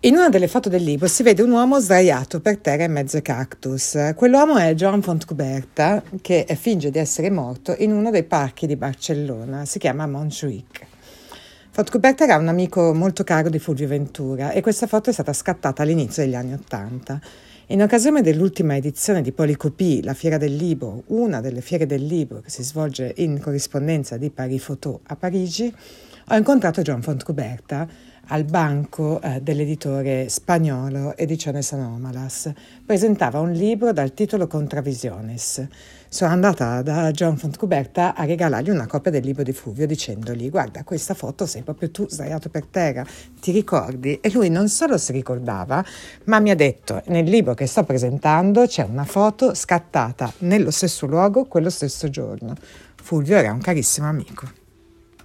In una delle foto del libro si vede un uomo sdraiato per terra in mezzo ai cactus. Quell'uomo è Joan Fontcuberta, che finge di essere morto in uno dei parchi di Barcellona. Si chiama Montjuïc. Fontcuberta era un amico molto caro di Fulvio Ventura e questa foto è stata scattata all'inizio degli anni '80. In occasione dell'ultima edizione di Polycopie, la fiera del libro, una delle fiere del libro che si svolge in corrispondenza di Paris Photo a Parigi, ho incontrato Joan Fontcuberta al banco dell'editore spagnolo Ediciones Anómalas. Presentava un libro dal titolo Contravisiones. Sono andata da Joan Fontcuberta a regalargli una copia del libro di Fulvio dicendogli: guarda, questa foto sei proprio tu sdraiato per terra, ti ricordi? E lui non solo si ricordava, ma mi ha detto: nel libro che sto presentando c'è una foto scattata nello stesso luogo, quello stesso giorno. Fulvio era un carissimo amico.